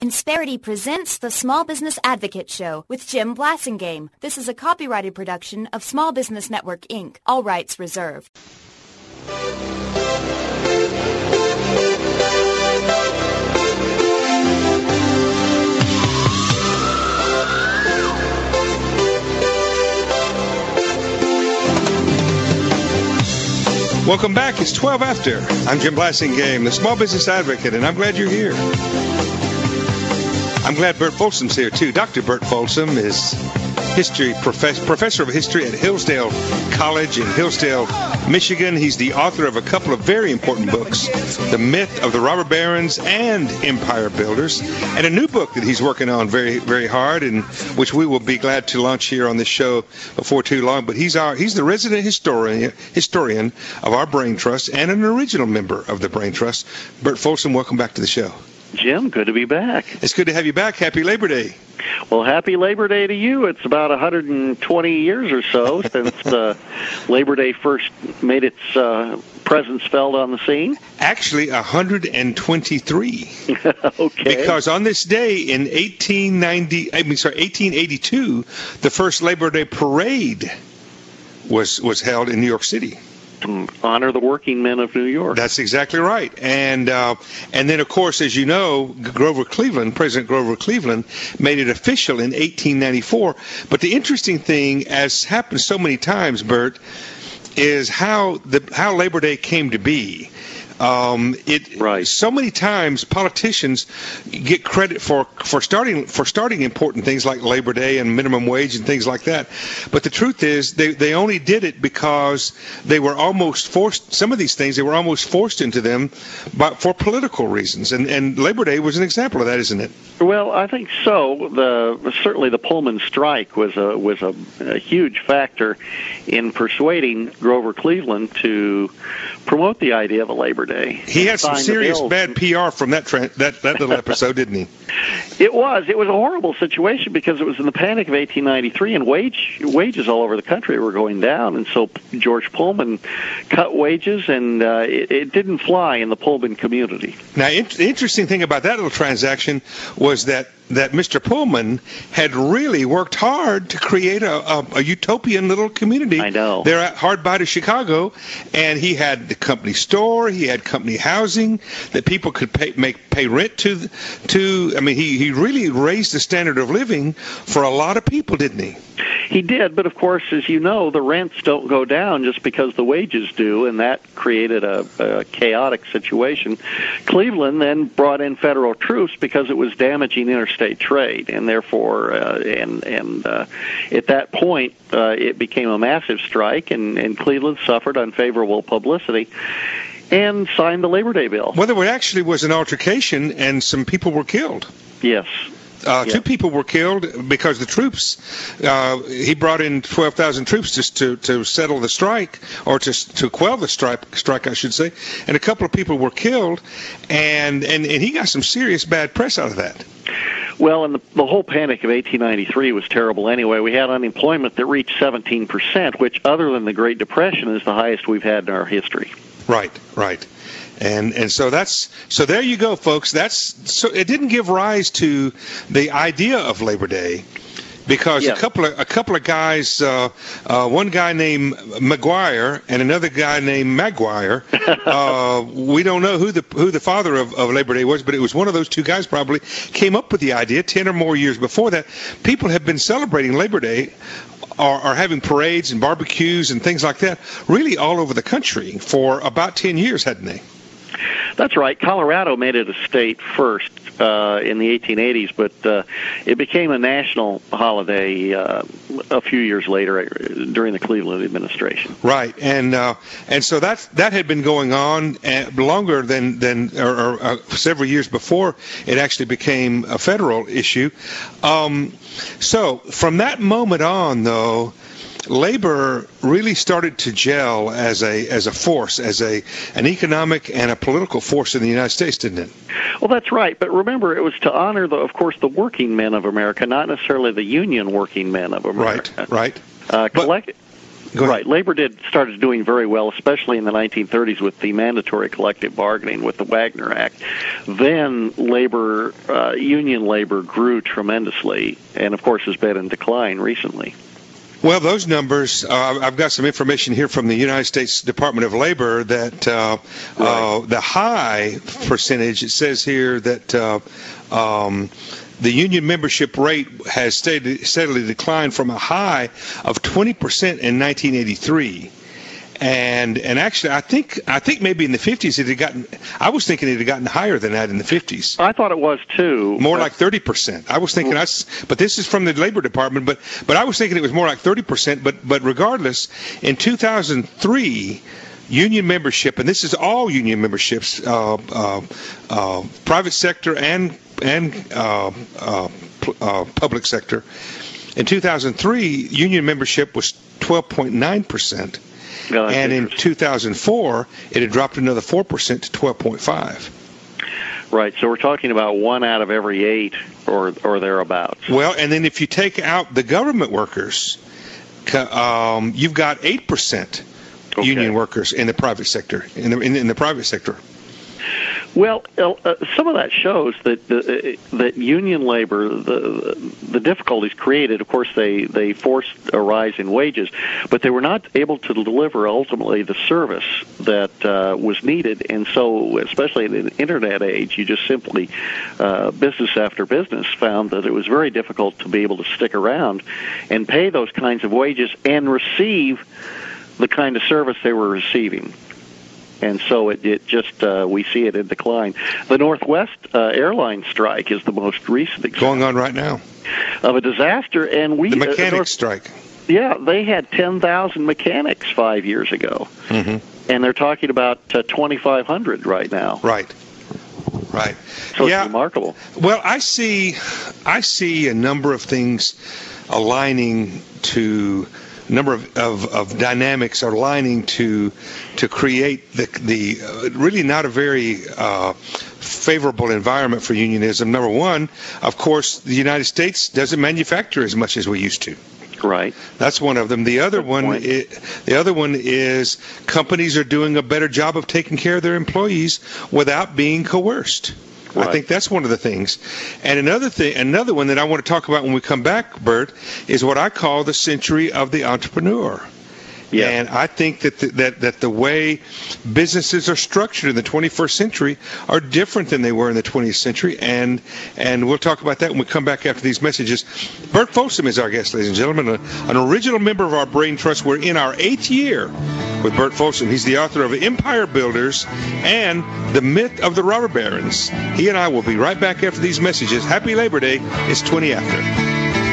Insperity presents the Small Business Advocate Show with Jim Blasingame. This is a copyrighted production of Small Business Network, Inc. All rights reserved. Welcome back. It's 12 after. I'm Jim Blasingame, the Small Business Advocate, and I'm glad you're here. I'm glad Bert Folsom's here, too. Dr. Bert Folsom is professor of history at Hillsdale College in Hillsdale, Michigan. He's the author of a couple of very important books, The Myth of the Robber Barons and Empire Builders, and a new book that he's working on very, very hard, and which we will be glad to launch here on this show before too long. But he's the resident historian of our Brain Trust and an original member of the Brain Trust. Bert Folsom, welcome back to the show. Jim, good to be back. It's good to have you back. Happy Labor Day. Well, happy Labor Day to you. It's about 120 years or so since Labor Day first made its presence felt on the scene. Actually, 123. Okay. Because on this day in 1882, the first Labor Day parade was held in New York City. To honor the working men of New York. That's exactly right. And then, of course, as you know, President Grover Cleveland, made it official in 1894. But the interesting thing, as happens so many times, Bert, is how Labor Day came to be. So many times politicians get credit for starting important things like Labor Day and minimum wage and things like that. But the truth is they only did it because they were almost forced. Some of these things they were almost forced into them, but for political reasons. And Labor Day was an example of that, isn't it? Well, I think so. Certainly the Pullman strike was a huge factor in persuading Grover Cleveland to promote the idea of a Labor Day. He had some serious bad PR from that little episode, didn't he? It was a horrible situation because it was in the panic of 1893, and wages all over the country were going down, and so George Pullman cut wages, and it didn't fly in the Pullman community. Now, the interesting thing about that little transaction was that Mr. Pullman had really worked hard to create a utopian little community. I know. There hard by to Chicago, and he had the company store, he had company housing that people could pay rent to. I mean, he really raised the standard of living for a lot of people, didn't he? He did, but of course, as you know, the rents don't go down just because the wages do, and that created a chaotic situation. Cleveland then brought in federal troops because it was damaging interstate trade, and therefore, at that point, it became a massive strike, and Cleveland suffered unfavorable publicity and signed the Labor Day bill. Well, there actually was an altercation, and some people were killed. Yes. Two people were killed because the troops, he brought in 12,000 troops just to settle the strike, or to quell the strike, I should say, and a couple of people were killed, and he got some serious bad press out of that. Well, and the whole panic of 1893 was terrible anyway. We had unemployment that reached 17%, which, other than the Great Depression, is the highest we've had in our history. Right. And so there you go, folks. It didn't give rise to the idea of Labor Day, because a couple of guys, one guy named McGuire and another guy named Maguire. We don't know who the father of Labor Day was, but it was one of those two guys probably came up with the idea 10 or more years before that. People have been celebrating Labor Day, are having parades and barbecues and things like that, really all over the country for about 10 years, hadn't they? That's right. Colorado made it a state first in the 1880s, but it became a national holiday a few years later during the Cleveland administration. Right, and so that had been going on longer than several years before it actually became a federal issue. So from that moment on, though, labor really started to gel as a force, as an economic and a political force in the United States, didn't it? Well, that's right. But remember, it was to honor, of course, the working men of America, not necessarily the union working men of America. Right. Right. Labor started doing very well, especially in the 1930s with the mandatory collective bargaining with the Wagner Act. Then union labor grew tremendously, and of course has been in decline recently. Well, those numbers, I've got some information here from the United States Department of Labor that the high percentage, it says here that the union membership rate has steadily declined from a high of 20% in 1983. And actually, I think maybe in the 50s it had gotten. I was thinking it had gotten higher than that in the 50s. I thought it was too. More like 30%. I was thinking but this is from the Labor Department. But I was thinking it was more like 30%. But regardless, in 2003. Union membership, and this is all union memberships, private sector and public sector. In 2003, union membership was 12.9%, and in 2004, it had dropped another 4% to 12.5%. Right, so we're talking about 1 out of every 8 or thereabouts. Well, and then if you take out the government workers, you've got 8%. Union workers in the private sector. In the private sector. Well, some of that shows that union labor, the difficulties created. Of course, they forced a rise in wages, but they were not able to deliver ultimately the service that was needed. And so, especially in the internet age, you just simply business after business found that it was very difficult to be able to stick around and pay those kinds of wages and receive the kind of service they were receiving. And so it just, we see it in decline. The Northwest Airlines strike is the most recent example. Going on right now. Of a disaster. And the mechanics strike. Yeah, they had 10,000 mechanics 5 years ago. Mm-hmm. And they're talking about 2,500 right now. Right. So it's remarkable. Well, I see a number of things aligning to... number of dynamics are aligning to create the really not a very favorable environment for unionism. Number one, of course, the United States doesn't manufacture as much as we used to. Right. That's one of them. The other one is companies are doing a better job of taking care of their employees without being coerced. Right. I think that's one of the things. And another one that I want to talk about when we come back, Bert, is what I call the century of the entrepreneur. Yeah. And I think that the way businesses are structured in the 21st century are different than they were in the 20th century, and we'll talk about that when we come back after these messages. Bert Folsom is our guest, ladies and gentlemen, an original member of our Brain Trust. We're in our 8th year with Bert Folsom. He's the author of Empire Builders and The Myth of the Robber Barons. He and I will be right back after these messages. Happy Labor Day. It's 20 after.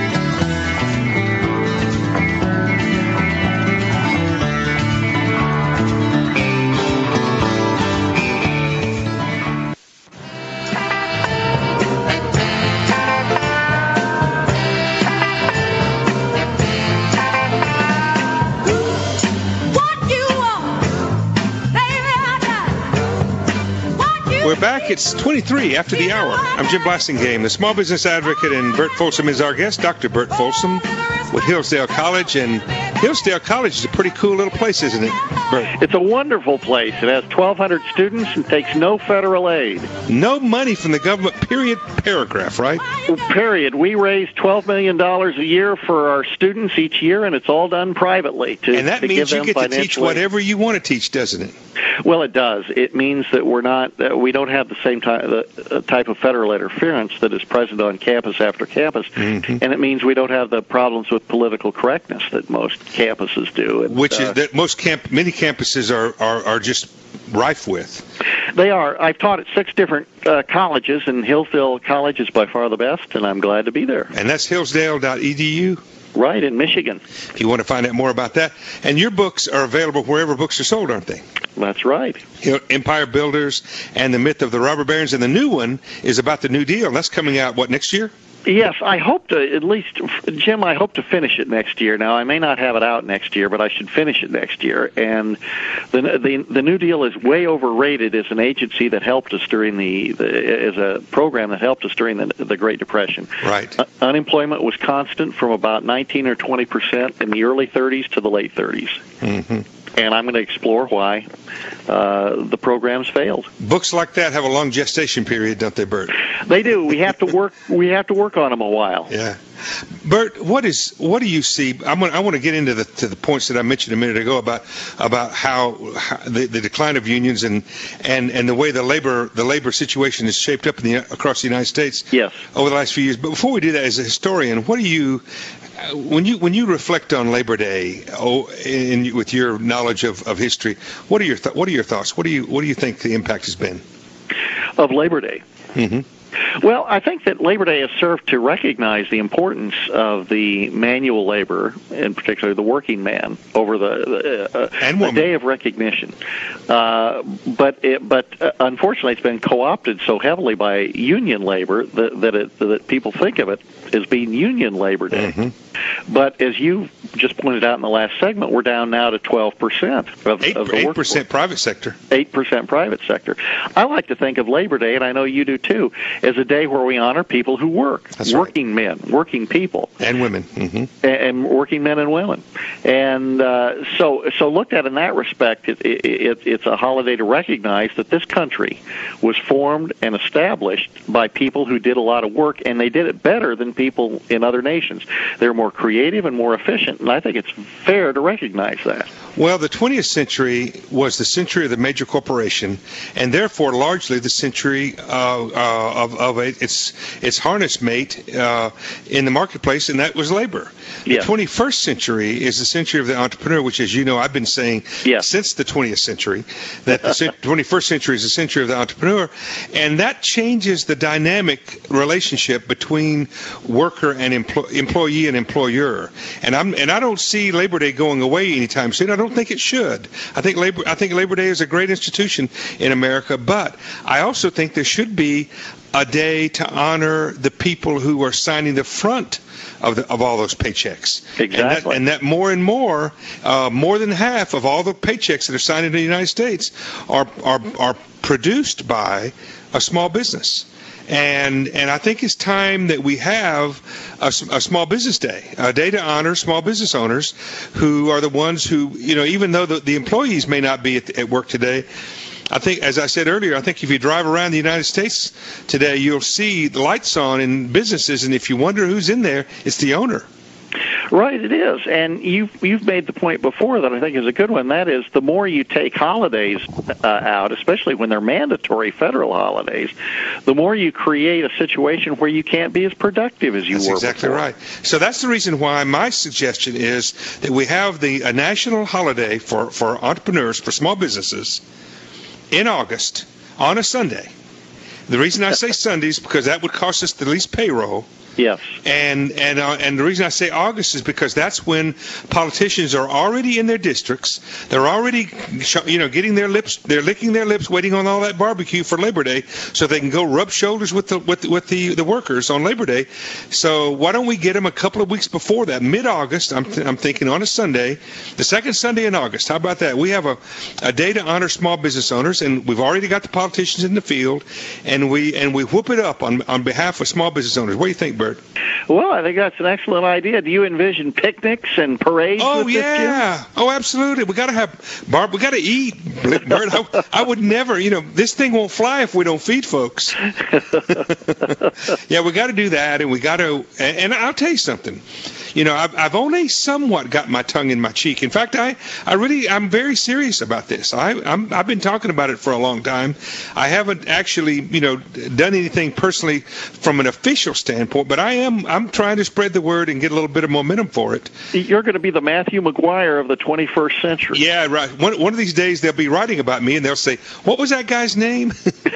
We're back. It's 23 after the hour. I'm Jim Blassingame, the small business advocate, and Bert Folsom is our guest. Dr. Bert Folsom with Hillsdale College. And Hillsdale College is a pretty cool little place, isn't it, Bert? It's a wonderful place. It has 1,200 students and takes no federal aid. No money from the government, period, paragraph, right? Period. We raise $12 million a year for our students each year, and it's all done privately. And that means you get to teach whatever you want to teach, doesn't it? Well, it does. It means that we don't have the same type of federal interference that is present on campus after campus, and it means we don't have the problems with political correctness that most campuses do. Which is that many campuses are just rife with. They are. I've taught at 6 different colleges, and Hillsdale College is by far the best, and I'm glad to be there. And that's hillsdale.edu? Right, in Michigan. If you want to find out more about that. And your books are available wherever books are sold, aren't they? That's right. Empire Builders and The Myth of the Robber Barons. And the new one is about the New Deal. That's coming out, next year? Yes, I hope to, at least, Jim, I hope to finish it next year. Now, I may not have it out next year, but I should finish it next year. And the New Deal is way overrated as an agency that helped us during as a program that helped us during the Great Depression. Right. Unemployment was constant from about 19 or 20% in the early 30s to the late 30s. Mm-hmm. And I'm going to explore why the programs failed. Books like that have a long gestation period, don't they, Bert? They do. We have to work. We have to work on them a while. Yeah, Bert. What do you see? I want to get into the points that I mentioned a minute ago about how the decline of unions and the way the labor situation is shaped up across the United States. Yes. Over the last few years. But before we do that, as a historian, what do you? When you reflect on Labor Day, with your knowledge of history, what are your thoughts? What do you think the impact has been of Labor Day? Mm-hmm. Well, I think that Labor Day has served to recognize the importance of the manual labor, in particular the working man, over a day of recognition. But unfortunately, it's been co-opted so heavily by union labor that people think of it as being Union Labor Day. Mm-hmm. But as you just pointed out in the last segment, we're down now to 12% of the workforce. 8% private sector. 8% private sector. I like to think of Labor Day, and I know you do too, as a day where we honor people who work. That's working right. Men, working people. And women. Mm-hmm. And working men and women. And so looked at in that respect, it's a holiday to recognize that this country was formed and established by people who did a lot of work, and they did it better than people in other nations. They're more creative and more efficient, and I think it's fair to recognize that. Well, the 20th century was the century of the major corporation, and therefore largely the century of its harness mate in the marketplace, and that was labor. Yes. The 21st century is the century of the entrepreneur, which, as you know, I've been saying since the 20th century, that the 21st century is the century of the entrepreneur, and that changes the dynamic relationship between worker and employee and employer. And I don't see Labor Day going away anytime soon. I don't think it should. I think Labor Day is a great institution in America, but I also think there should be a day to honor the people who are signing the front of all those paychecks. Exactly. And that more and more than half of all the paychecks that are signed in the United States are produced by a small business. And I think it's time that we have a small business day, a day to honor small business owners who are the ones who, even though the employees may not be at work today, I think, as I said earlier, I think if you drive around the United States today, you'll see the lights on in businesses, and if you wonder who's in there, it's the owner. Right, it is. And you've made the point before that I think is a good one. That is, the more you take holidays out, especially when they're mandatory federal holidays, the more you create a situation where you can't be as productive as you were before. That's exactly right. So that's the reason why my suggestion is that we have a national holiday for entrepreneurs, for small businesses, in August on a Sunday. The reason I say Sunday is because that would cost us the least payroll. Yes. And the reason I say August is because that's when politicians are already in their districts. They're already, getting their lips. They're licking their lips, waiting on all that barbecue for Labor Day, so they can go rub shoulders with the workers on Labor Day. So why don't we get them a couple of weeks before that, mid-August? I'm thinking on a Sunday, the second Sunday in August. How about that? We have a day to honor small business owners, and we've already got the politicians in the field, and we whoop it up on behalf of small business owners. What do you think, Bert? Well, I think that's an excellent idea. Do you envision picnics and parades? Oh, with yeah. This, Jim? Oh, absolutely. We got to have we got to eat, Bert. I would never, this thing won't fly if we don't feed folks. Yeah, we got to do that, and we got to. And I'll tell you something. I've only somewhat got my tongue in my cheek. In fact, I'm very serious about this. I've been talking about it for a long time. I haven't actually, done anything personally from an official standpoint, but I'm trying to spread the word and get a little bit of momentum for it. You're going to be the Matthew McGuire of the 21st century. Yeah, right. One of these days they'll be writing about me and they'll say, "What was that guy's name?"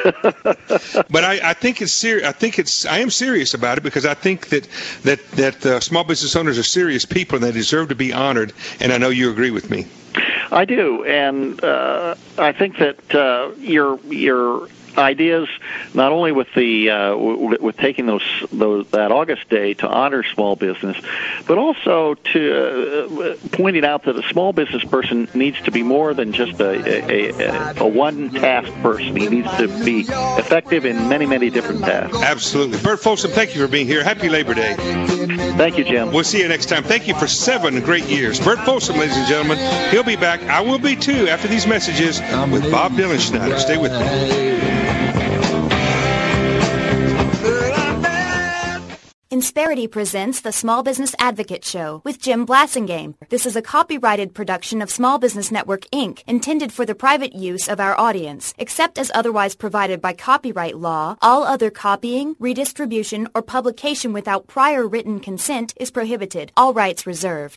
But I think it's serious. I am serious about it because I think that small business owners are serious people and they deserve to be honored. And I know you agree with me. I do, and I think that your ideas, not only with the with taking that August day to honor small business, but also to pointing out that a small business person needs to be more than just a one-task person. He needs to be effective in many, many different tasks. Absolutely. Bert Folsom, thank you for being here. Happy Labor Day. Thank you, Jim. We'll see you next time. Thank you for 7 great years. Bert Folsom, ladies and gentlemen. He'll be back. I will be too after these messages with Bob Dylan Schneider. Stay with me. Insperity presents the Small Business Advocate Show with Jim Blasingame. This is a copyrighted production of Small Business Network, Inc., intended for the private use of our audience. Except as otherwise provided by copyright law, all other copying, redistribution, or publication without prior written consent is prohibited. All rights reserved.